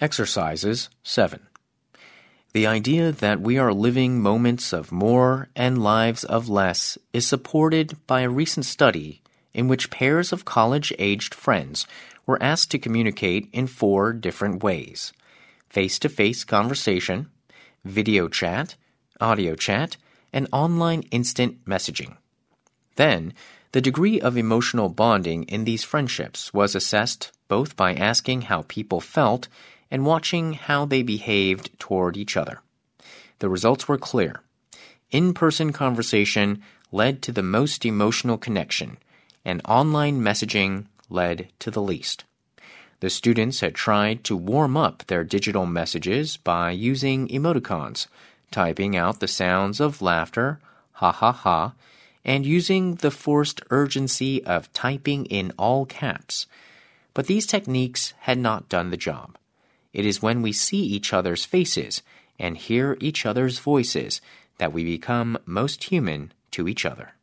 Exercises 7. The idea that we are living moments of more and lives of less is supported by a recent study in which pairs of college-aged friends were asked to communicate in 4 different ways: face-to-face conversation, video chat, audio chat, and online instant messaging. Then, the degree of emotional bonding in these friendships was assessed both by asking how people felt and watching how they behaved toward each other. The results were clear. In-person conversation led to the most emotional connection, and online messaging led to the least. The students had tried to warm up their digital messages by using emoticons, typing out the sounds of laughter, ha ha ha, and using the forced urgency of typing in all caps. But these techniques had not done the job. It is when we see each other's faces and hear each other's voices that we become most human to each other.